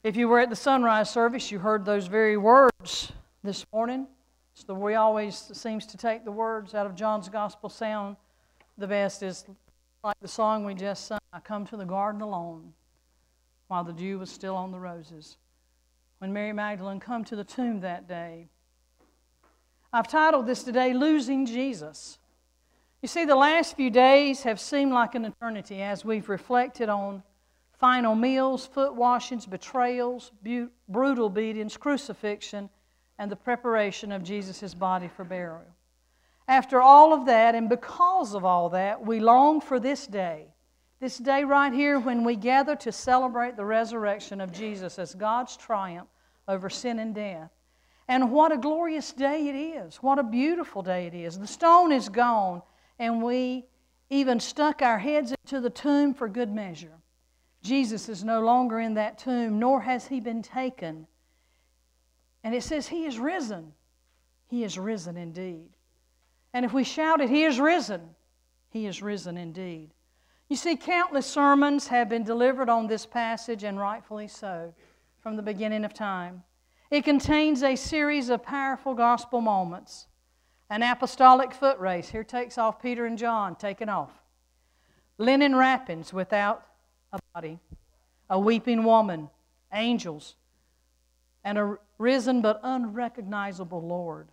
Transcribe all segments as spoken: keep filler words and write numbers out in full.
If you were at the sunrise service, you heard those very words this morning. It's the way always seems to take the words out of John's Gospel sound the best is like the song we just sung, I come to the garden alone while the dew was still on the roses. When Mary Magdalene come to the tomb that day. I've titled this today, Losing Jesus. You see, the last few days have seemed like an eternity as we've reflected on final meals, foot washings, betrayals, bu- brutal beatings, crucifixion, and the preparation of Jesus' body for burial. After all of that, and because of all that, we long for this day, this day right here when we gather to celebrate the resurrection of Jesus as God's triumph over sin and death. And what a glorious day it is. What a beautiful day it is. The stone is gone, and we even stuck our heads into the tomb for good measure. Jesus is no longer in that tomb, nor has He been taken. And it says He is risen. He is risen indeed. And if we shouted, He is risen, He is risen indeed. You see, countless sermons have been delivered on this passage, and rightfully so, from the beginning of time. It contains a series of powerful gospel moments. An apostolic foot race. Here takes off Peter and John, taking off. Linen wrappings without a body. A weeping woman. Angels. And a risen but unrecognizable Lord.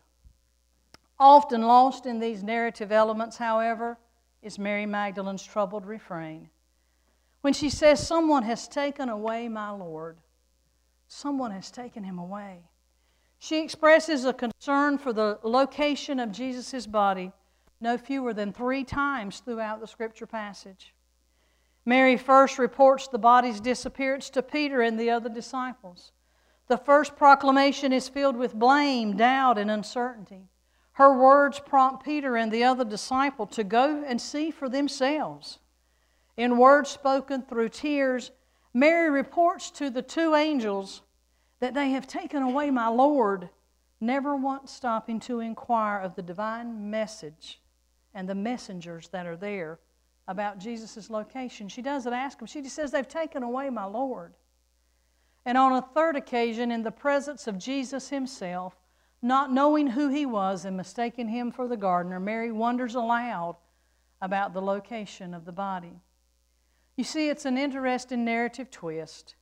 Often lost in these narrative elements, however, is Mary Magdalene's troubled refrain. When she says, someone has taken away my Lord. Someone has taken Him away. She expresses a concern for the location of Jesus' body no fewer than three times throughout the Scripture passage. Mary first reports the body's disappearance to Peter and the other disciples. The first proclamation is filled with blame, doubt, and uncertainty. Her words prompt Peter and the other disciple to go and see for themselves. In words spoken through tears, Mary reports to the two angels that they have taken away my Lord, never once stopping to inquire of the divine message and the messengers that are there about Jesus' location. She doesn't ask them. She just says, they've taken away my Lord. And on a third occasion, in the presence of Jesus Himself, not knowing who He was and mistaking Him for the gardener, Mary wonders aloud about the location of the body. You see, it's an interesting narrative twist.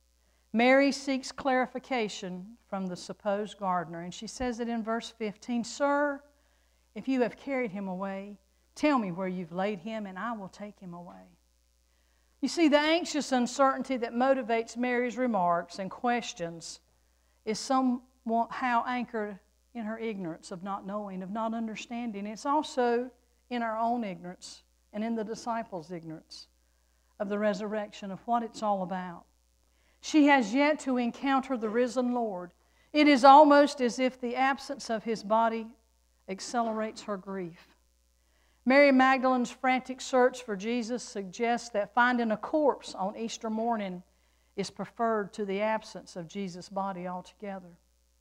Mary seeks clarification from the supposed gardener, and she says it in verse fifteen, Sir, if you have carried Him away, tell me where you've laid Him, and I will take Him away. You see, the anxious uncertainty that motivates Mary's remarks and questions is some how anchored in her ignorance of not knowing, of not understanding. It's also in our own ignorance and in the disciples' ignorance of the resurrection, of what it's all about. She has yet to encounter the risen Lord. It is almost as if the absence of His body accelerates her grief. Mary Magdalene's frantic search for Jesus suggests that finding a corpse on Easter morning is preferred to the absence of Jesus' body altogether.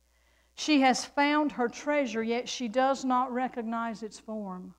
She has found her treasure, yet she does not recognize its form.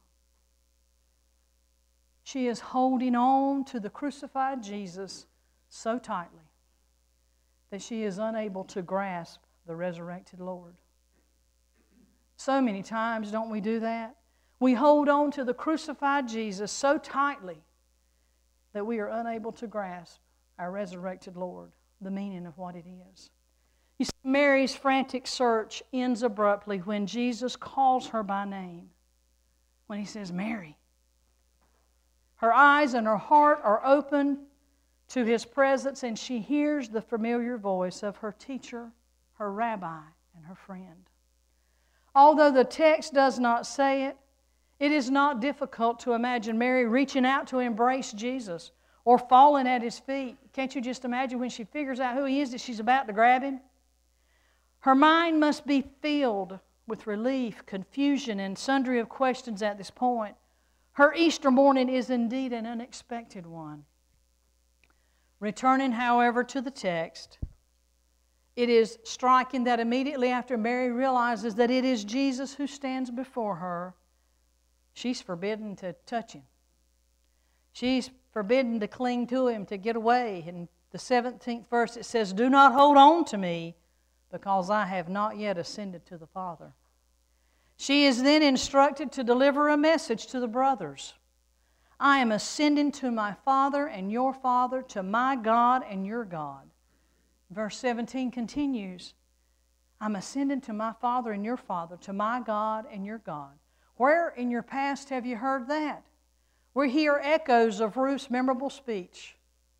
She is holding on to the crucified Jesus so tightly that she is unable to grasp the resurrected Lord. So many times, don't we do that? We hold on to the crucified Jesus so tightly that we are unable to grasp our resurrected Lord, the meaning of what it is. You see, Mary's frantic search ends abruptly when Jesus calls her by name. When He says, Mary. Her eyes and her heart are open to His presence, and she hears the familiar voice of her teacher, her rabbi, and her friend. Although the text does not say it, it is not difficult to imagine Mary reaching out to embrace Jesus or falling at His feet. Can't you just imagine when she figures out who He is that she's about to grab Him? Her mind must be filled with relief, confusion, and sundry of questions at this point. Her Easter morning is indeed an unexpected one. Returning, however, to the text, it is striking that immediately after Mary realizes that it is Jesus who stands before her, she's forbidden to touch Him. She's forbidden to cling to Him, to get away and the seventeenth verse, it says, "Do not hold on to me, because I have not yet ascended to the Father." She is then instructed to deliver a message to the brothers. "I am ascending to my Father and your Father, to my God and your God." Verse seventeen continues, "I'm ascending to my Father and your Father, to my God and your God." Where in your past have you heard that? We hear echoes of Ruth's memorable speech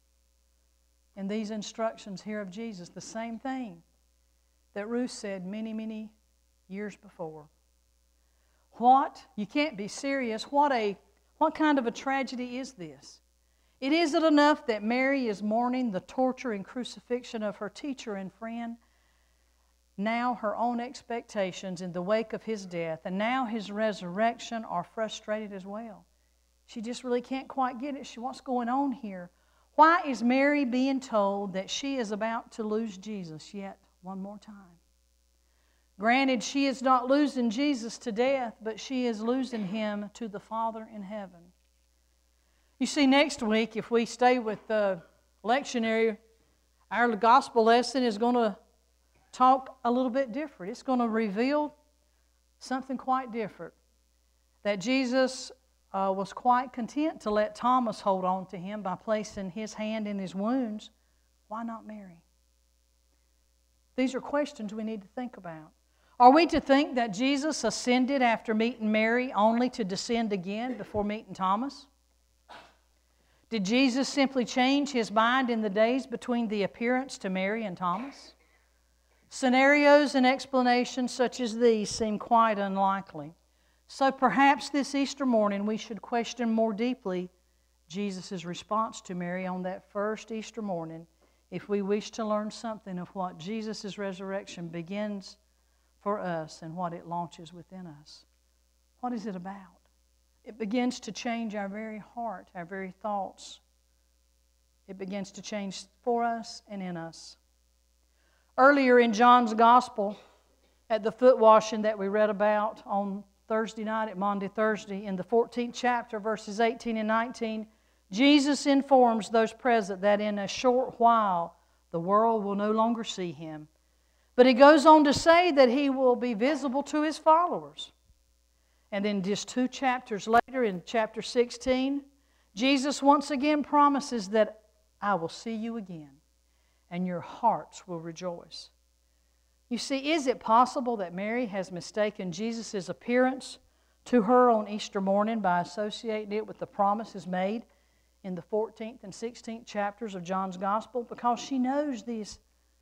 in these instructions here of Jesus, the same thing that Ruth said many, many years before. What? You can't be serious. What a what kind of a tragedy is this? It isn't enough that Mary is mourning the torture and crucifixion of her teacher and friend. Now her own expectations in the wake of His death and now His resurrection are frustrated as well. She just really can't quite get it. She, what's going on here? Why is Mary being told that she is about to lose Jesus yet one more time? Granted, she is not losing Jesus to death, but she is losing Him to the Father in heaven. You see, next week, if we stay with the lectionary, our gospel lesson is going to talk a little bit different. It's going to reveal something quite different. That Jesus uh, was quite content to let Thomas hold on to Him by placing his hand in his wounds. Why not Mary? These are questions we need to think about. Are we to think that Jesus ascended after meeting Mary only to descend again before meeting Thomas? Did Jesus simply change His mind in the days between the appearance to Mary and Thomas? Scenarios and explanations such as these seem quite unlikely. So perhaps this Easter morning we should question more deeply Jesus' response to Mary on that first Easter morning if we wish to learn something of what Jesus' resurrection begins for us and what it launches within us. What is it about? It begins to change our very heart, our very thoughts. It begins to change for us and in us. Earlier in John's Gospel, at the foot washing that we read about on Thursday night at Maundy Thursday, in the fourteenth chapter, verses eighteen and nineteen, Jesus informs those present that in a short while the world will no longer see Him. But He goes on to say that He will be visible to His followers. And then just two chapters later, in chapter sixteen, Jesus once again promises that I will see you again, and your hearts will rejoice. You see, is it possible that Mary has mistaken Jesus' appearance to her on Easter morning by associating it with the promises made in the fourteenth and sixteenth chapters of John's Gospel? Because she knows these.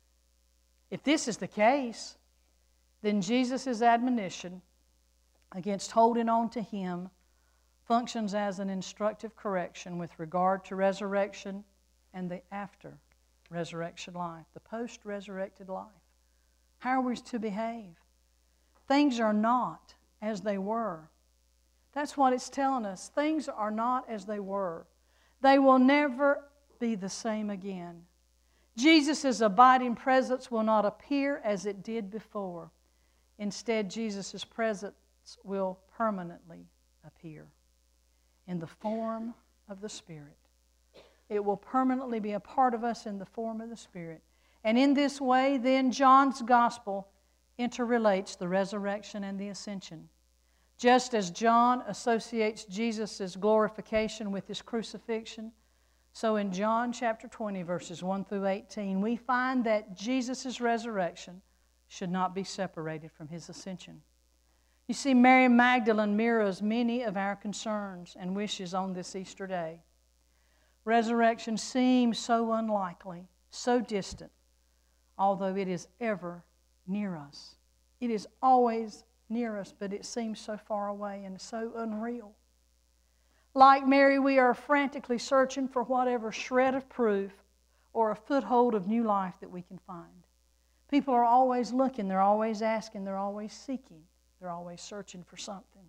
If this is the case, then Jesus' admonition against holding on to Him functions as an instructive correction with regard to resurrection and the after-resurrection life, the post-resurrected life. How are we to behave? Things are not as they were. That's what it's telling us. Things are not as they were. They will never be the same again. Jesus' abiding presence will not appear as it did before. Instead, Jesus' presence will permanently appear in the form of the Spirit. It will permanently be a part of us in the form of the Spirit. And in this way, then, John's Gospel interrelates the resurrection and the ascension. Just as John associates Jesus' glorification with His crucifixion, so in John chapter twenty, verses one through eighteen, we find that Jesus' resurrection should not be separated from His ascension. You see, Mary Magdalene mirrors many of our concerns and wishes on this Easter day. Resurrection seems so unlikely, so distant, although it is ever near us. It is always near us, but it seems so far away and so unreal. Like Mary, we are frantically searching for whatever shred of proof or a foothold of new life that we can find. People are always looking, they're always asking, they're always seeking, they're always searching for something.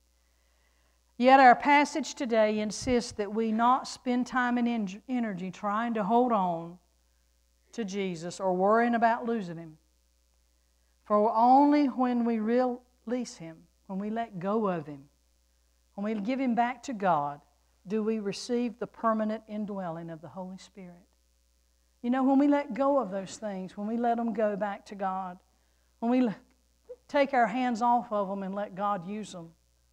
Yet our passage today insists that we not spend time and energy trying to hold on to Jesus or worrying about losing Him. For only when we release Him, when we let go of Him, when we give Him back to God, do we receive the permanent indwelling of the Holy Spirit. You know, when we let go of those things, when we let them go back to God, when we take our hands off of them and let God use them,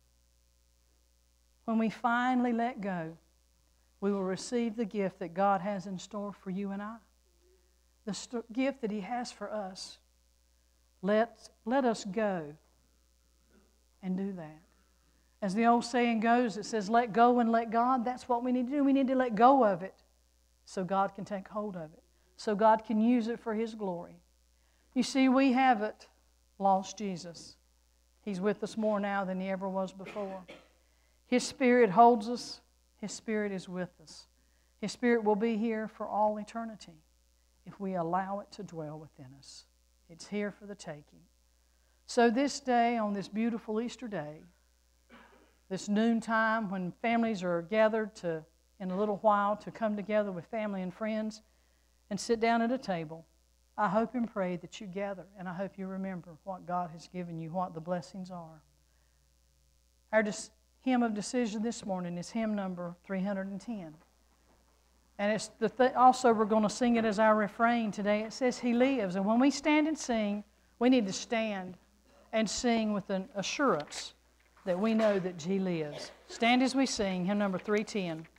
when we finally let go, we will receive the gift that God has in store for you and I. The st- gift that He has for us. Let, let us go and do that. As the old saying goes, it says, let go and let God. That's what we need to do. We need to let go of it so God can take hold of it, so God can use it for His glory. You see, we haven't lost Jesus. He's with us more now than He ever was before. His Spirit holds us. His Spirit is with us. His Spirit will be here for all eternity if we allow it to dwell within us. It's here for the taking. So this day, on this beautiful Easter day, this noontime when families are gathered to, in a little while, to come together with family and friends and sit down at a table, I hope and pray that you gather, and I hope you remember what God has given you, what the blessings are. Our dis- hymn of decision this morning is hymn number three hundred ten. And it's the th- also we're going to sing it as our refrain today. It says, He lives. And when we stand and sing, we need to stand and sing with an assurance that we know that He lives. Stand as we sing hymn number three ten.